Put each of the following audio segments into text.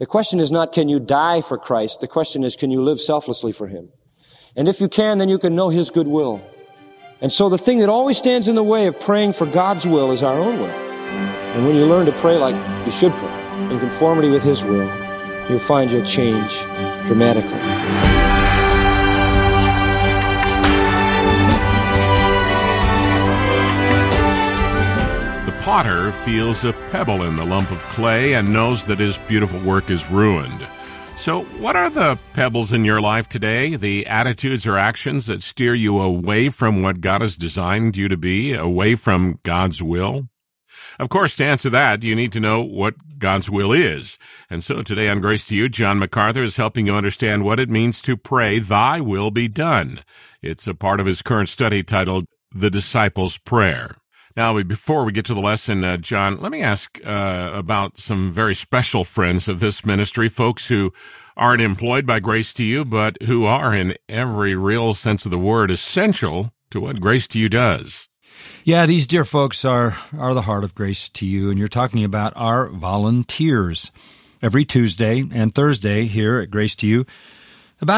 The question is not, can you die for Christ? The question is, can you live selflessly for Him? And if you can, then you can know His good will. And so the thing that always stands in the way of praying for God's will is our own will. And when you learn to pray like you should pray, in conformity with His will, you'll find you'll change dramatically. The potter feels a pebble in the lump of clay and knows that his beautiful work is ruined. So what are the pebbles in your life today, the attitudes or actions that steer you away from what God has designed you to be, away from God's will? Of course, to answer that, you need to know what God's will is. And so today on Grace to You, John MacArthur is helping you understand what it means to pray, Thy will be done. It's a part of his current study titled The Disciples' Prayer. Now, before we get to the lesson, John, let me ask about some very special friends of this ministry, folks who aren't employed by Grace to You, but who are, in every real sense of the word, essential to what Grace to You does. Yeah, these dear folks are the heart of Grace to You, and you're talking about our volunteers. Every Tuesday and Thursday here at Grace to You, about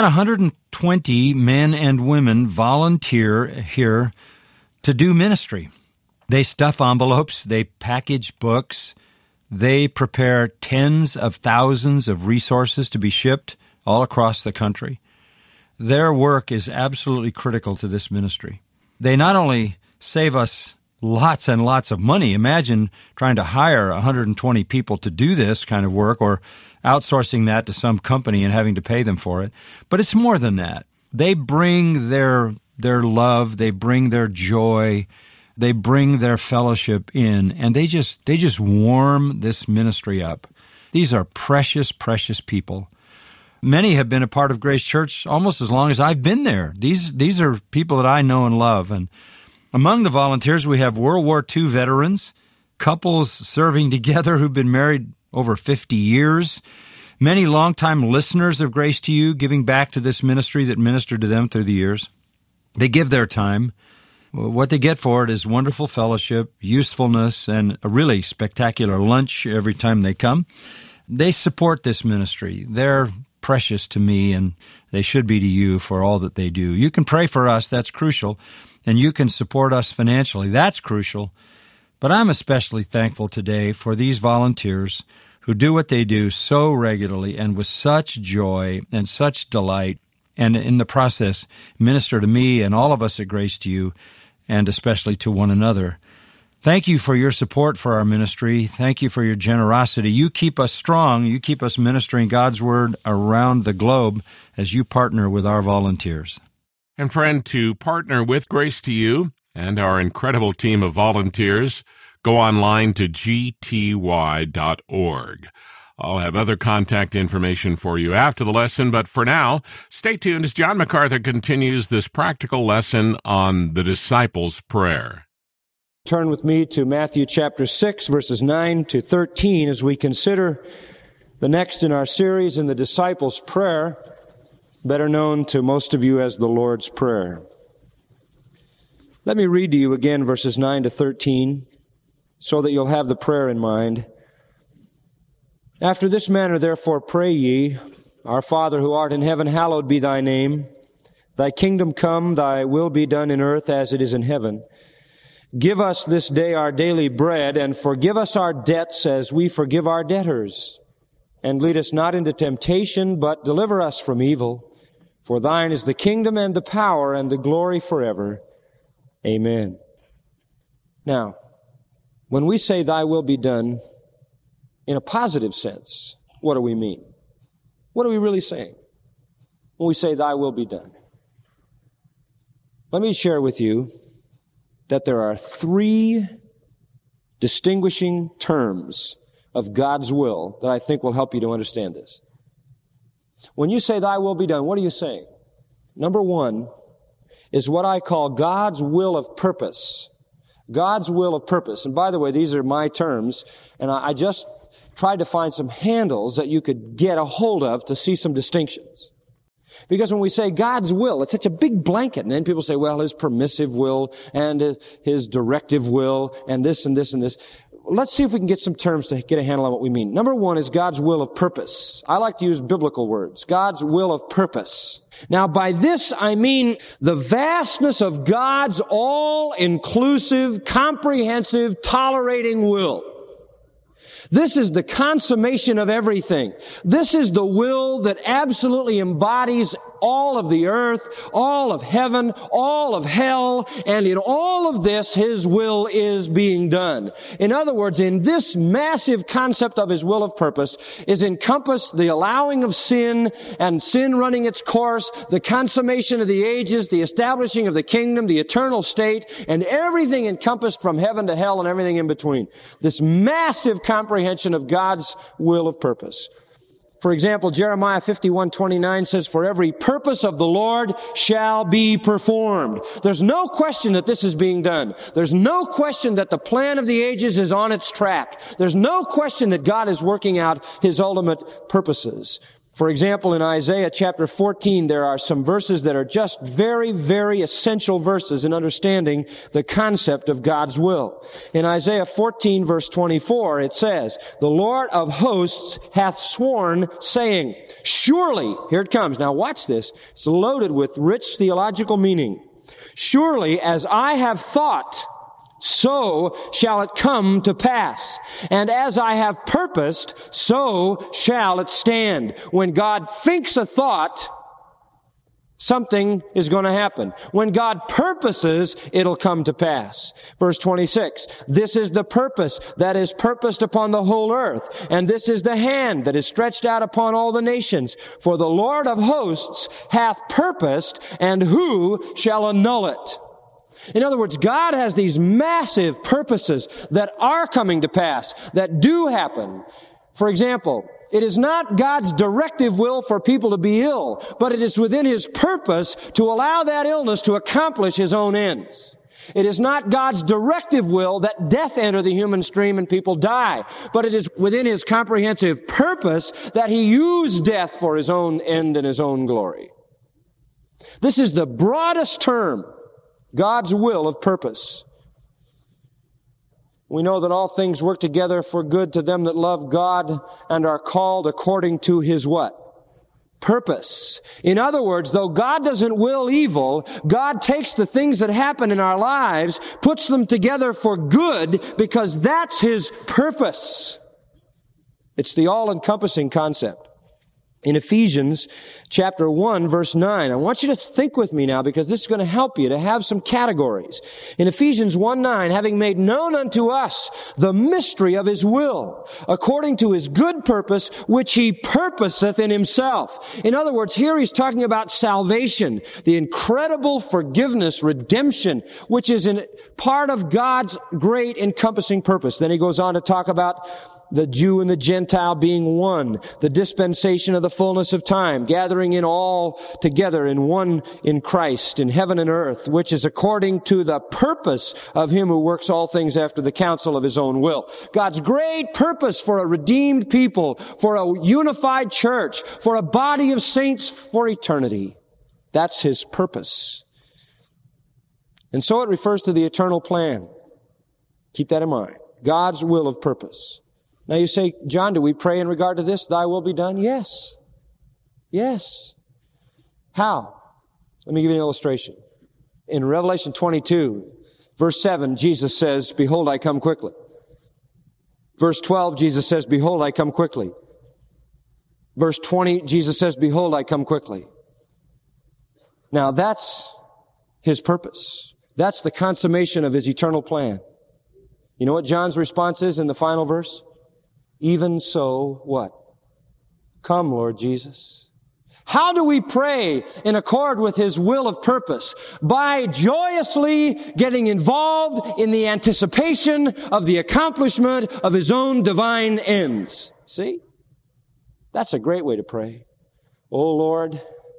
120 men and women volunteer here to do ministry. They stuff envelopes, they package books, they prepare tens of thousands of resources to be shipped all across the country. Their work is absolutely critical to this ministry. They not only save us lots and lots of money. Imagine trying to hire 120 people to do this kind of work or outsourcing that to some company and having to pay them for it. But it's more than that. They bring their love, they bring their joy, they bring their fellowship in, and they just warm this ministry up. These are precious, precious people. Many have been a part of Grace Church almost as long as I've been there. These are people that I know and love. And among the volunteers, we have World War II veterans, couples serving together who've been married over 50 years, many longtime listeners of Grace to You, giving back to this ministry that ministered to them through the years. They give their time. What they get for it is wonderful fellowship, usefulness, and a really spectacular lunch every time they come. They support this ministry. They're precious to me, and they should be to you for all that they do. You can pray for us, that's crucial, and you can support us financially, that's crucial. But I'm especially thankful today for these volunteers who do what they do so regularly and with such joy and such delight, and in the process minister to me and all of us at Grace to You, and especially to one another. Thank you for your support for our ministry. Thank you for your generosity. You keep us strong. You keep us ministering God's Word around the globe as you partner with our volunteers. And friend, to partner with Grace to You and our incredible team of volunteers, go online to gty.org. I'll have other contact information for you after the lesson, but for now, stay tuned as John MacArthur continues this practical lesson on the disciples' prayer. Turn with me to Matthew chapter 6, verses 9 to 13, as we consider the next in our series in the disciples' prayer, better known to most of you as the Lord's Prayer. Let me read to you again verses 9 to 13, so that you'll have the prayer in mind. After this manner, therefore, pray ye, Our Father who art in heaven, hallowed be thy name. Thy kingdom come, thy will be done in earth as it is in heaven. Give us this day our daily bread, and forgive us our debts as we forgive our debtors. And lead us not into temptation, but deliver us from evil. For thine is the kingdom and the power and the glory forever. Amen. Now, when we say thy will be done, in a positive sense, what do we mean? What are we really saying when we say thy will be done? Let me share with you that there are three distinguishing terms of God's will that I think will help you to understand this. When you say thy will be done, what are you saying? Number one is what I call God's will of purpose. God's will of purpose. And by the way, these are my terms, and I just tried to find some handles that you could get a hold of to see some distinctions. Because when we say God's will, it's such a big blanket. And then people say, well, His permissive will and His directive will and this and this and this. let's see if we can get some terms to get a handle on what we mean. Number one is God's will of purpose. I like to use biblical words. God's will of purpose. Now, by this, I mean the vastness of God's all-inclusive, comprehensive, tolerating will. This is the consummation of everything. This is the will that absolutely embodies all of the earth, all of heaven, all of hell, and in all of this, His will is being done. In other words, in this massive concept of His will of purpose is encompassed the allowing of sin and sin running its course, the consummation of the ages, the establishing of the kingdom, the eternal state, and everything encompassed from heaven to hell and everything in between. This massive comprehension of God's will of purpose. For example, Jeremiah 51:29 says, "For every purpose of the Lord shall be performed." There's no question that this is being done. There's no question that the plan of the ages is on its track. There's no question that God is working out His ultimate purposes. For example, in Isaiah chapter 14, there are some verses that are just very, very essential verses in understanding the concept of God's will. In Isaiah 14 verse 24, it says, "The Lord of hosts hath sworn, saying, surely," here it comes. Now watch this. It's loaded with rich theological meaning. "Surely as I have thought, so shall it come to pass. And as I have purposed, so shall it stand." When God thinks a thought, something is going to happen. When God purposes, it'll come to pass. Verse 26, "This is the purpose that is purposed upon the whole earth, and this is the hand that is stretched out upon all the nations. For the Lord of hosts hath purposed, and who shall annul it?" In other words, God has these massive purposes that are coming to pass, that do happen. For example, it is not God's directive will for people to be ill, but it is within His purpose to allow that illness to accomplish His own ends. It is not God's directive will that death enter the human stream and people die, but it is within His comprehensive purpose that He use death for His own end and His own glory. This is the broadest term, God's will of purpose. We know that all things work together for good to them that love God and are called according to His what? Purpose. In other words, though God doesn't will evil, God takes the things that happen in our lives, puts them together for good because that's His purpose. It's the all-encompassing concept. In Ephesians chapter 1 verse 9, I want you to think with me now because this is going to help you to have some categories. In Ephesians 1:9, "Having made known unto us the mystery of His will, according to His good purpose, which He purposeth in Himself." In other words, here he's talking about salvation, the incredible forgiveness, redemption, which is part of God's great encompassing purpose. Then he goes on to talk about the Jew and the Gentile being one, the dispensation of the fullness of time, gathering in all together in one in Christ, in heaven and earth, which is according to the purpose of Him who works all things after the counsel of His own will. God's great purpose for a redeemed people, for a unified church, for a body of saints for eternity. That's His purpose. And so it refers to the eternal plan. Keep that in mind. God's will of purpose. Now you say, "John, do we pray in regard to this? Thy will be done?" Yes. Yes. How? Let me give you an illustration. In Revelation 22, verse 7, Jesus says, "Behold, I come quickly." Verse 12, Jesus says, "Behold, I come quickly." Verse 20, Jesus says, "Behold, I come quickly." Now that's His purpose. That's the consummation of His eternal plan. You know what John's response is in the final verse? "Even so," what? "Come, Lord Jesus." How do we pray in accord with His will of purpose? By joyously getting involved in the anticipation of the accomplishment of His own divine ends. See? That's a great way to pray. "Oh Lord,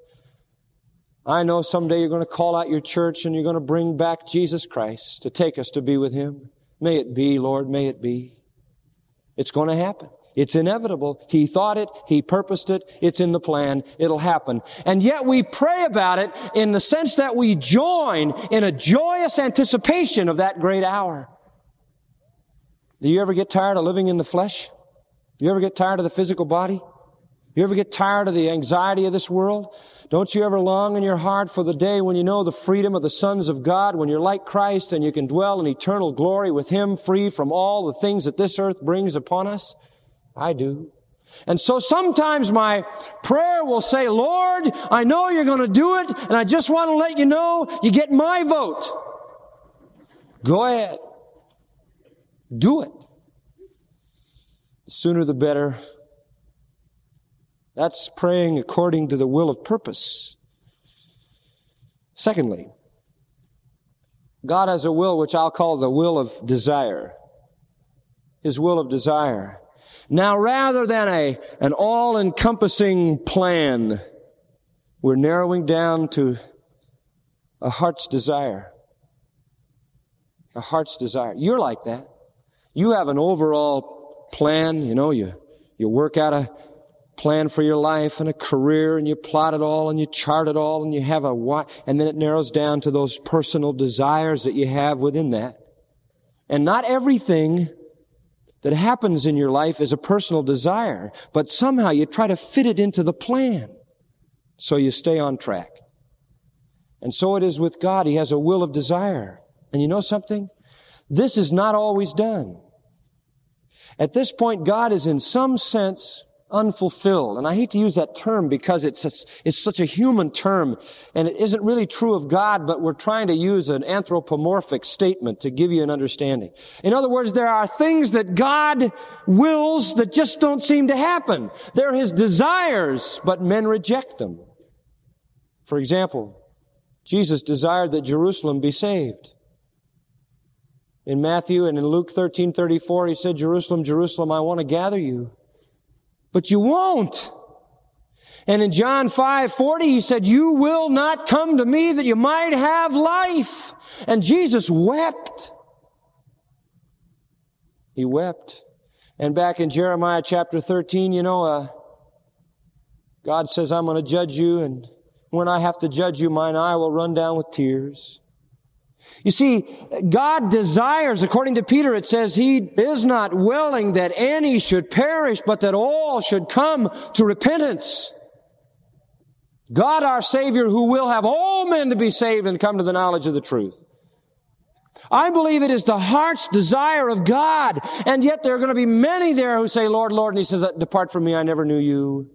I know someday you're going to call out your church and you're going to bring back Jesus Christ to take us to be with Him. May it be, Lord, may it be." It's going to happen. It's inevitable. He thought it. He purposed it. It's in the plan. It'll happen. And yet we pray about it in the sense that we join in a joyous anticipation of that great hour. Do you ever get tired of living in the flesh? Do you ever get tired of the physical body? You ever get tired of the anxiety of this world? Don't you ever long in your heart for the day when you know the freedom of the sons of God, when you're like Christ and you can dwell in eternal glory with Him, free from all the things that this earth brings upon us? I do. And so sometimes my prayer will say, Lord, I know you're going to do it, and I just want to let you know you get my vote. Go ahead. Do it. The sooner the better. That's praying according to the will of purpose. Secondly, God has a will which I'll call the will of desire. His will of desire. Now, rather than an all-encompassing plan, we're narrowing down to a heart's desire. A heart's desire. You're like that. You have an overall plan. You know, you work out a plan for your life and a career, and you plot it all and you chart it all, and you have and then it narrows down to those personal desires that you have within that. And not everything that happens in your life is a personal desire, but somehow you try to fit it into the plan so you stay on track. And so it is with God. He has a will of desire. And you know something? This is not always done. At this point, God is in some sense unfulfilled. And I hate to use that term because it's such a human term, and it isn't really true of God, but we're trying to use an anthropomorphic statement to give you an understanding. In other words, there are things that God wills that just don't seem to happen. They're His desires, but men reject them. For example, Jesus desired that Jerusalem be saved. In Matthew and in Luke 13:34, He said, Jerusalem, Jerusalem, I want to gather you, but you won't. And in John 5:40, He said, you will not come to me that you might have life. And Jesus wept. He wept. And back in Jeremiah chapter 13, God says, I'm going to judge you, and when I have to judge you, mine eye will run down with tears. You see, God desires, according to Peter, it says, He is not willing that any should perish, but that all should come to repentance. God, our Savior, who will have all men to be saved and come to the knowledge of the truth. I believe it is the heart's desire of God, and yet there are going to be many there who say, Lord, Lord, and He says, depart from me, I never knew you.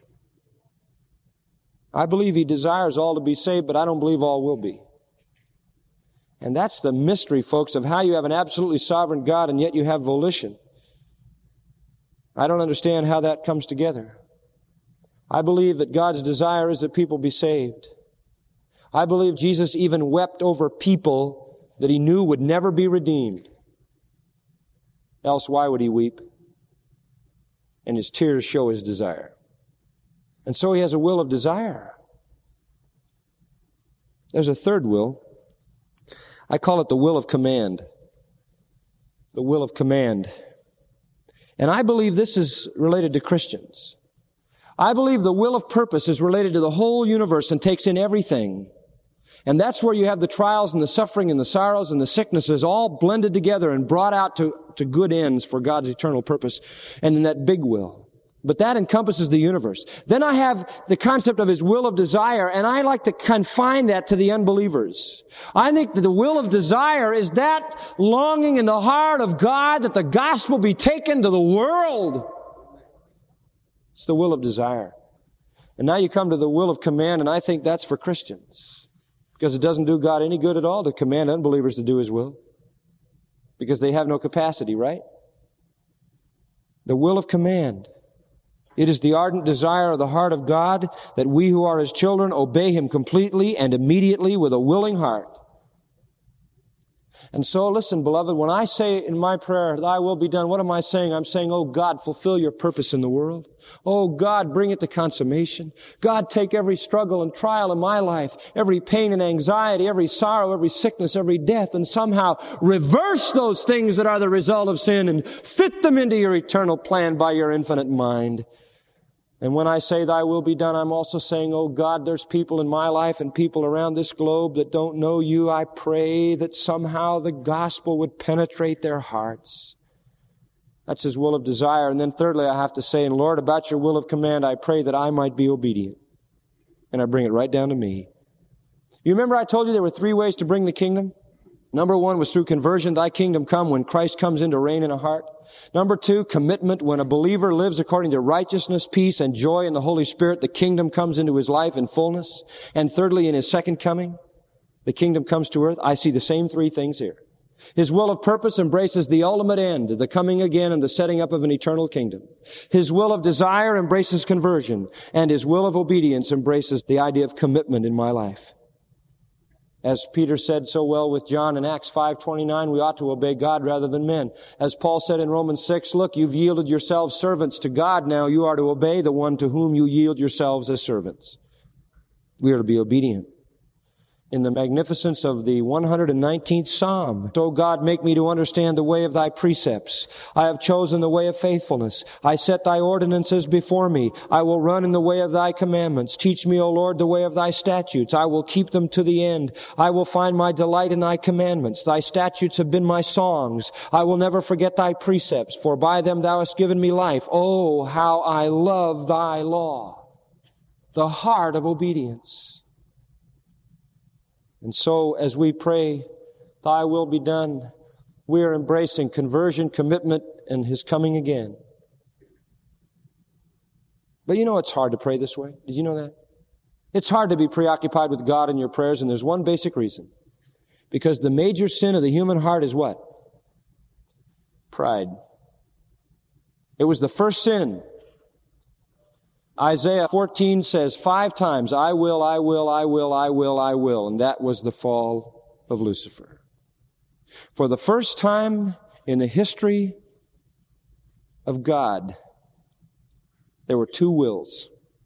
I believe He desires all to be saved, but I don't believe all will be. And that's the mystery, folks, of how you have an absolutely sovereign God and yet you have volition. I don't understand how that comes together. I believe that God's desire is that people be saved. I believe Jesus even wept over people that He knew would never be redeemed. Else why would He weep? And His tears show His desire. And so He has a will of desire. There's a third will. I call it the will of command. The will of command. And I believe this is related to Christians. I believe the will of purpose is related to the whole universe and takes in everything. And that's where you have the trials and the suffering and the sorrows and the sicknesses all blended together and brought out to good ends for God's eternal purpose and in that big will. But that encompasses the universe. Then I have the concept of His will of desire, and I like to confine that to the unbelievers. I think that the will of desire is that longing in the heart of God that the gospel be taken to the world. It's the will of desire. And now you come to the will of command, and I think that's for Christians. Because it doesn't do God any good at all to command unbelievers to do His will. Because they have no capacity, right? The will of command. It is the ardent desire of the heart of God that we who are His children obey Him completely and immediately with a willing heart. And so listen, beloved, when I say in my prayer, Thy will be done, what am I saying? I'm saying, oh God, fulfill Your purpose in the world. Oh God, bring it to consummation. God, take every struggle and trial in my life, every pain and anxiety, every sorrow, every sickness, every death, and somehow reverse those things that are the result of sin and fit them into Your eternal plan by Your infinite mind. And when I say Thy will be done, I'm also saying, oh God, there's people in my life and people around this globe that don't know You. I pray that somehow the gospel would penetrate their hearts That's His will of desire. And then thirdly, I have to say, and Lord, about your will of command, I pray that I might be obedient. And I bring it right down to me. You remember I told you there were 3 ways to bring the kingdom? Number 1 was through conversion, thy kingdom come, when Christ comes in to reign in a heart. Number 2, commitment, when a believer lives according to righteousness, peace, and joy in the Holy Spirit, the kingdom comes into his life in fullness. And thirdly, in His second coming, the kingdom comes to earth. I see the same 3 things here. His will of purpose embraces the ultimate end, the coming again and the setting up of an eternal kingdom. His will of desire embraces conversion, and His will of obedience embraces the idea of commitment in my life. As Peter said so well with John in Acts 5:29, we ought to obey God rather than men. As Paul said in Romans 6, look, you've yielded yourselves servants to God. Now you are to obey the one to whom you yield yourselves as servants. We are to be obedient. In the magnificence of the 119th Psalm, O God, make me to understand the way of thy precepts. I have chosen the way of faithfulness. I set thy ordinances before me. I will run in the way of thy commandments. Teach me, O Lord, the way of thy statutes. I will keep them to the end. I will find my delight in thy commandments. Thy statutes have been my songs. I will never forget thy precepts, for by them thou hast given me life. Oh, how I love thy law. The heart of obedience. And so, as we pray, thy will be done, we are embracing conversion, commitment, and His coming again. But you know it's hard to pray this way. Did you know that? It's hard to be preoccupied with God in your prayers, and there's one basic reason. Because the major sin of the human heart is what? Pride. It was the first sin. Isaiah 14 says 5 times, I will, I will, I will, I will, I will. And that was the fall of Lucifer. For the first time in the history of God, there were 2 wills.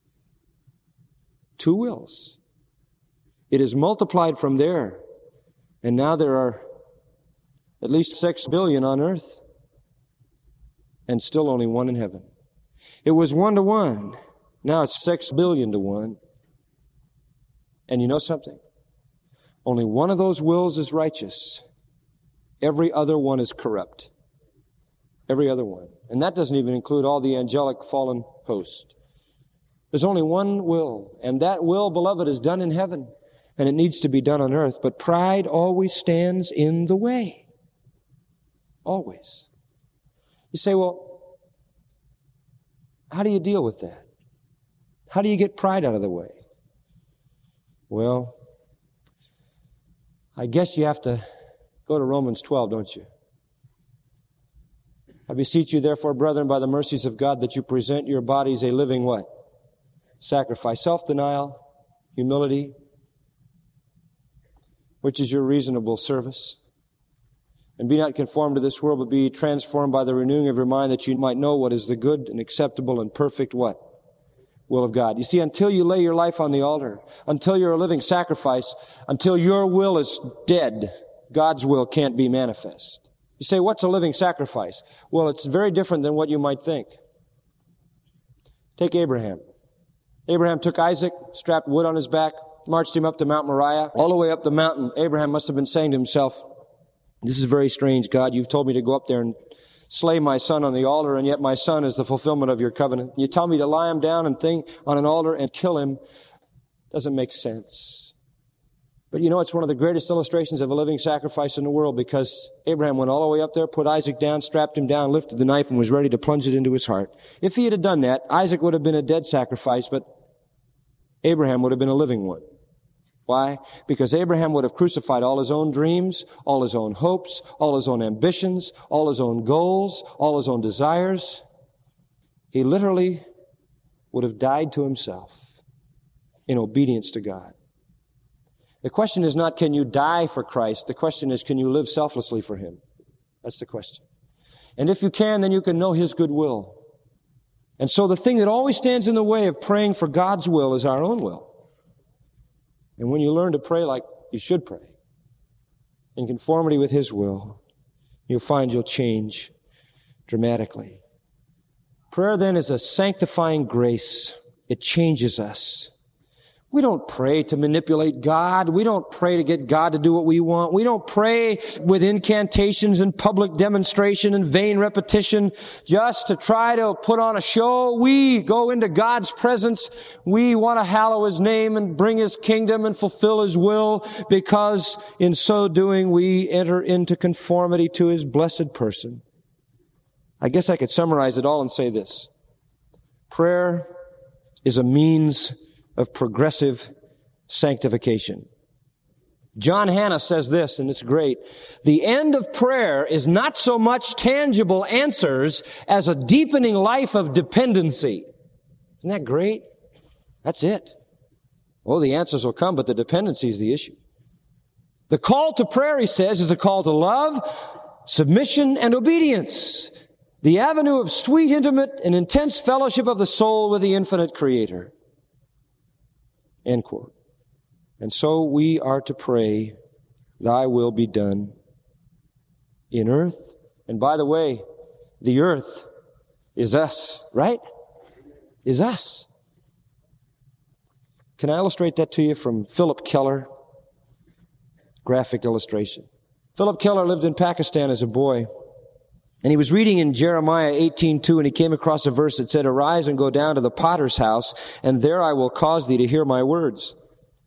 2 wills. It is multiplied from there. And now there are at least 6 billion on earth. And still only 1 in heaven. It was 1 to 1. Now it's 6 billion to 1. And you know something? Only one of those wills is righteous. Every other one is corrupt. Every other one. And that doesn't even include all the angelic fallen host. There's only one will. And that will, beloved, is done in heaven. And it needs to be done on earth. But pride always stands in the way. Always. You say, well, how do you deal with that? How do you get pride out of the way? Well, I guess you have to go to Romans 12, don't you? I beseech you, therefore, brethren, by the mercies of God, that you present your bodies a living what? Sacrifice, self-denial, humility, which is your reasonable service. And be not conformed to this world, but be transformed by the renewing of your mind, that you might know what is the good and acceptable and perfect what? Will of God. You see, until you lay your life on the altar, until you're a living sacrifice, until your will is dead, God's will can't be manifest. You say, what's a living sacrifice? Well, it's very different than what you might think. Take Abraham. Abraham took Isaac, strapped wood on his back, marched him up to Mount Moriah. All the way up the mountain, Abraham must have been saying to himself, this is very strange, God. You've told me to go up there and slay my son on the altar, and yet my son is the fulfillment of your covenant. You tell me to lie him down and on an altar and kill him. Doesn't make sense. But you know, it's one of the greatest illustrations of a living sacrifice in the world, because Abraham went all the way up there, put Isaac down, strapped him down, lifted the knife, and was ready to plunge it into his heart. If he had done that, Isaac would have been a dead sacrifice, but Abraham would have been a living one. Why? Because Abraham would have crucified all his own dreams, all his own hopes, all his own ambitions, all his own goals, all his own desires. He literally would have died to himself in obedience to God. The question is not, can you die for Christ? The question is, can you live selflessly for Him? That's the question. And if you can, then you can know His good will. And so the thing that always stands in the way of praying for God's will is our own will. And when you learn to pray like you should pray, in conformity with His will, you'll find you'll change dramatically. Prayer then is a sanctifying grace. It changes us. We don't pray to manipulate God. We don't pray to get God to do what we want. We don't pray with incantations and public demonstration and vain repetition just to try to put on a show. We go into God's presence. We want to hallow His name and bring His kingdom and fulfill His will, because in so doing we enter into conformity to His blessed person. I guess I could summarize it all and say this. Prayer is a means of progressive sanctification. John Hannah says this, and it's great. The end of prayer is not so much tangible answers as a deepening life of dependency. Isn't that great? That's it. Oh, the answers will come, but the dependency is the issue. The call to prayer, he says, is a call to love, submission, and obedience. The avenue of sweet, intimate, and intense fellowship of the soul with the infinite Creator. End quote. And so we are to pray, Thy will be done in earth. And by the way, the earth is us, right? Is us. Can I illustrate that to you from Philip Keller? Graphic illustration. Philip Keller lived in Pakistan as a boy. And he was reading in Jeremiah 18:2, and he came across a verse that said, "Arise and go down to the potter's house, and there I will cause thee to hear my words."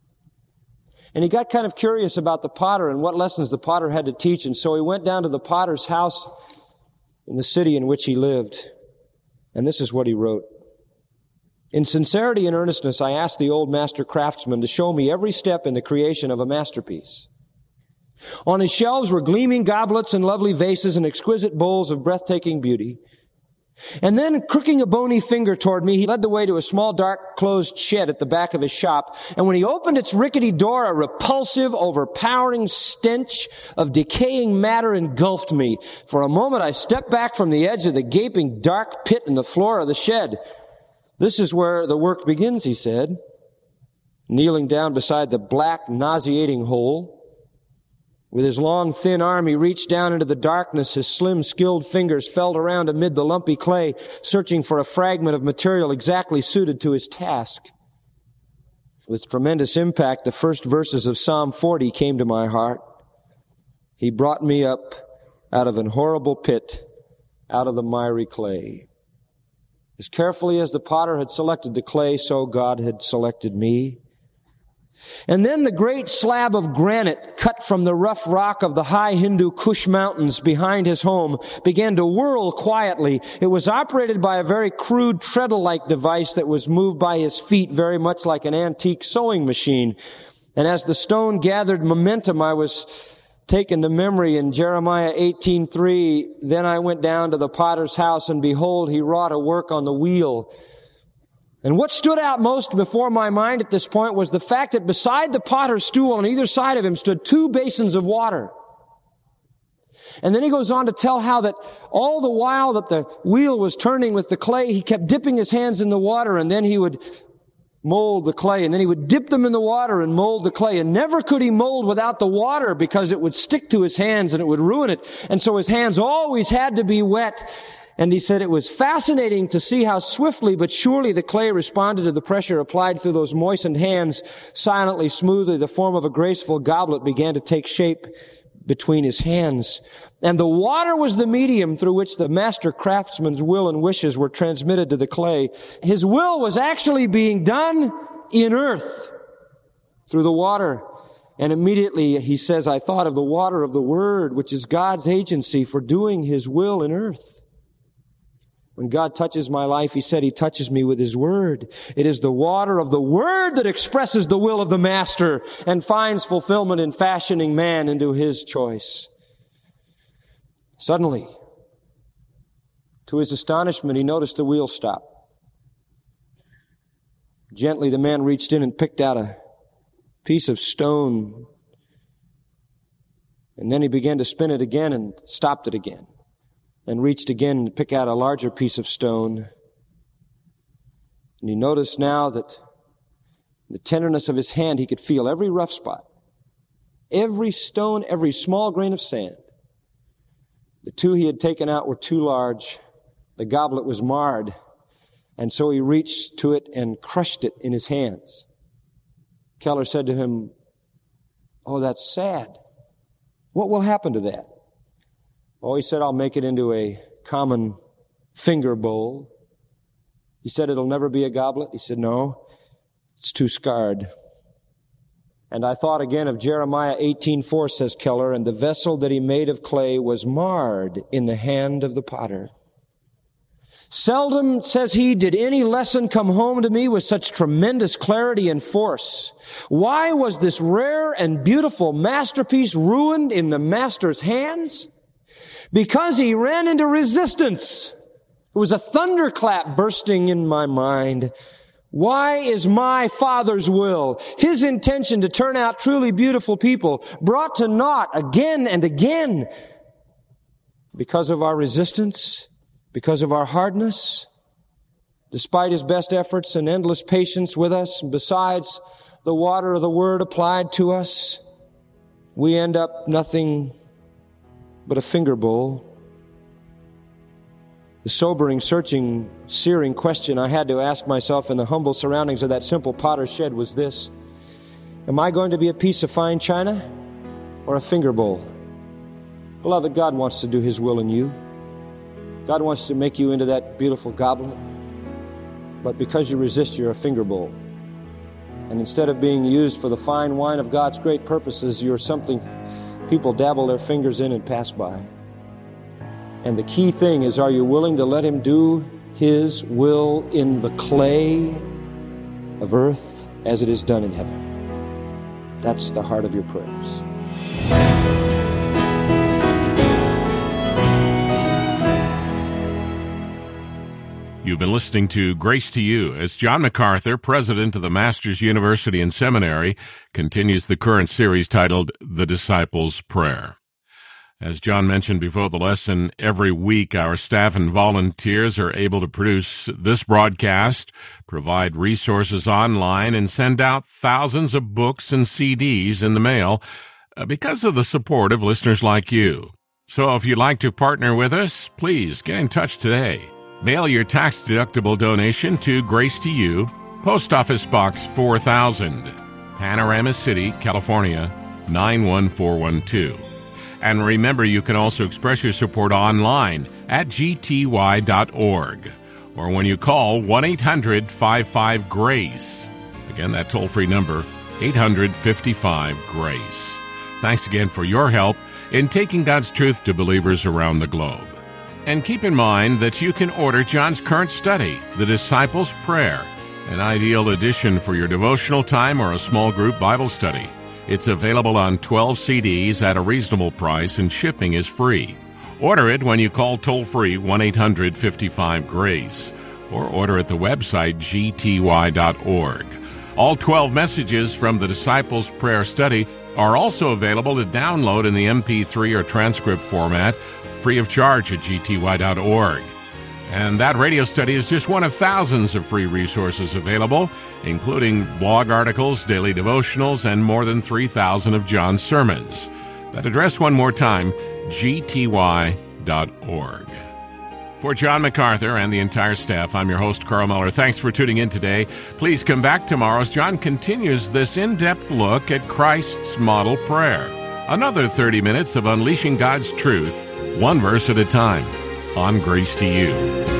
And he got kind of curious about the potter and what lessons the potter had to teach, and so he went down to the potter's house in the city in which he lived. And this is what he wrote. "In sincerity and earnestness, I asked the old master craftsman to show me every step in the creation of a masterpiece. On his shelves were gleaming goblets and lovely vases and exquisite bowls of breathtaking beauty. And then, crooking a bony finger toward me, he led the way to a small, dark, closed shed at the back of his shop. And when he opened its rickety door, a repulsive, overpowering stench of decaying matter engulfed me. For a moment, I stepped back from the edge of the gaping, dark pit in the floor of the shed. This is where the work begins," he said, kneeling down beside the black, nauseating hole. With his long, thin arm, he reached down into the darkness. His slim, skilled fingers felt around amid the lumpy clay, searching for a fragment of material exactly suited to his task. With tremendous impact, the first verses of Psalm 40 came to my heart. "He brought me up out of an horrible pit, out of the miry clay." As carefully as the potter had selected the clay, so God had selected me. And then the great slab of granite cut from the rough rock of the high Hindu Kush mountains behind his home began to whirl quietly. It was operated by a very crude treadle-like device that was moved by his feet very much like an antique sewing machine. And as the stone gathered momentum, I was taken to memory in Jeremiah 18:3. "Then I went down to the potter's house, and behold, he wrought a work on the wheel." And what stood out most before my mind at this point was the fact that beside the potter's stool on either side of him stood 2 basins of water. And then he goes on to tell how that all the while that the wheel was turning with the clay, he kept dipping his hands in the water, and then he would mold the clay, and then he would dip them in the water and mold the clay. And never could he mold without the water, because it would stick to his hands and it would ruin it. And so his hands always had to be wet. And he said it was fascinating to see how swiftly but surely the clay responded to the pressure applied through those moistened hands. Silently, smoothly, the form of a graceful goblet began to take shape between his hands. And the water was the medium through which the master craftsman's will and wishes were transmitted to the clay. His will was actually being done in earth through the water. And immediately, he says, I thought of the water of the Word, which is God's agency for doing His will in earth. When God touches my life, He said He touches me with His Word. It is the water of the Word that expresses the will of the Master and finds fulfillment in fashioning man into His choice. Suddenly, to his astonishment, he noticed the wheel stop. Gently, the man reached in and picked out a piece of stone. And then he began to spin it again and stopped it again. And reached again to pick out a larger piece of stone. And he noticed now that in the tenderness of his hand, he could feel every rough spot, every stone, every small grain of sand. The 2 he had taken out were too large. The goblet was marred. And so he reached to it and crushed it in his hands. Keller said to him, "Oh, that's sad. What will happen to that?" Oh, he said, "I'll make it into a common finger bowl." He said, "It'll never be a goblet." He said, "No, it's too scarred." And I thought again of Jeremiah 18:4, says Keller, "And the vessel that he made of clay was marred in the hand of the potter." Seldom, says he, did any lesson come home to me with such tremendous clarity and force. Why was this rare and beautiful masterpiece ruined in the master's hands? Because he ran into resistance. It was a thunderclap bursting in my mind. Why is my Father's will, His intention to turn out truly beautiful people, brought to naught again and again? Because of our resistance? Because of our hardness? Despite His best efforts and endless patience with us, and besides the water of the Word applied to us, we end up nothing but a finger bowl. The sobering, searching, searing question I had to ask myself in the humble surroundings of that simple potter's shed was this: am I going to be a piece of fine china or a finger bowl? Beloved, God wants to do His will in you. God wants to make you into that beautiful goblet. But because you resist, you're a finger bowl. And instead of being used for the fine wine of God's great purposes, you're something people dabble their fingers in and pass by. And the key thing is, are you willing to let Him do His will in the clay of earth as it is done in heaven? That's the heart of your prayers. You've been listening to Grace to You as John MacArthur, president of the Masters University and Seminary, continues the current series titled The Disciples' Prayer. As John mentioned before the lesson, every week our staff and volunteers are able to produce this broadcast, provide resources online, and send out thousands of books and CDs in the mail because of the support of listeners like you. So if you'd like to partner with us, please get in touch today. Mail your tax-deductible donation to Grace to You, Post Office Box 4000, Panorama City, California, 91412. And remember, you can also express your support online at gty.org or when you call 1-800-55-GRACE. Again, that toll-free number, 800-55-GRACE. Thanks again for your help in taking God's truth to believers around the globe. And keep in mind that you can order John's current study, The Disciples' Prayer, an ideal addition for your devotional time or a small group Bible study. It's available on 12 CDs at a reasonable price, and shipping is free. Order it when you call toll-free 1-800-55-GRACE or order at the website gty.org. All 12 messages from the Disciples' Prayer study are also available to download in the MP3 or transcript format, free of charge at gty.org. And that radio study is just one of thousands of free resources available, including blog articles, daily devotionals, and more than 3,000 of John's sermons. That address one more time, gty.org. For John MacArthur and the entire staff, I'm your host, Carl Miller. Thanks for tuning in today. Please come back tomorrow as John continues this in-depth look at Christ's model prayer. Another 30 minutes of unleashing God's truth, one verse at a time, on Grace to You.